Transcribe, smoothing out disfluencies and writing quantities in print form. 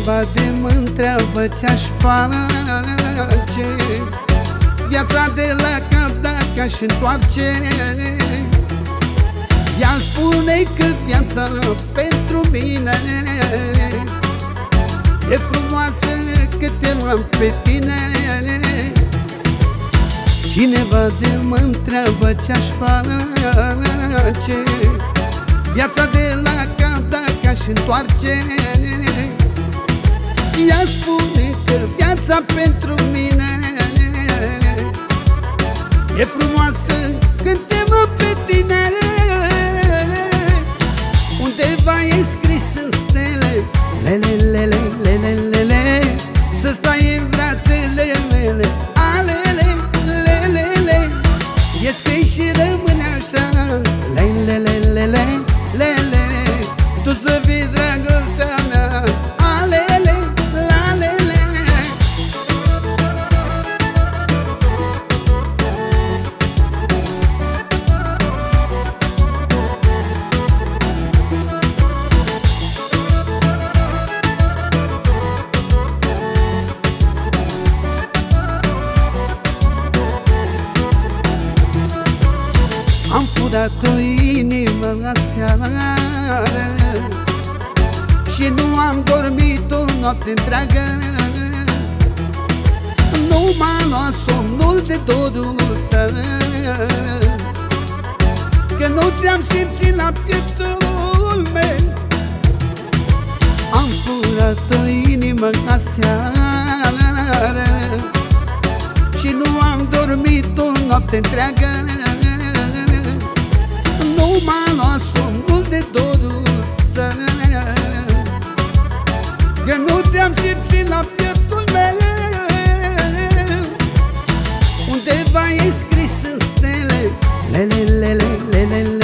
Cineva de mă întreabă ce-aș face, viața de la cap dacă aș întoarce. Ea spune că viața pentru mine e frumoasă că te am pe tine. Cineva de mă întreabă ce-aș face, viața de la cap dacă aș întoarce. Ea spune că viața pentru mine e frumoasă când te mă pe tine. Undeva e scris în stele, lele, lele, lele, să stai în brațele mele, alele, lele. E scris și rămâne așa, lele, lele, lele, tu să fii dragostea mea, alele, lalele. Am furat o inimă aseară și nu am dormit o noapte întreagă. Nu m-a luat somnul de dorul tău, că nu te-am simțit la pieptul meu. Am furat o inimă aseară și nu am dormit o noapte întreagă. Nu m-a luat somnul de dorul tău, că nu te-am simțit la pieptul meu. Undeva e scris în stele, lele, lele, lele,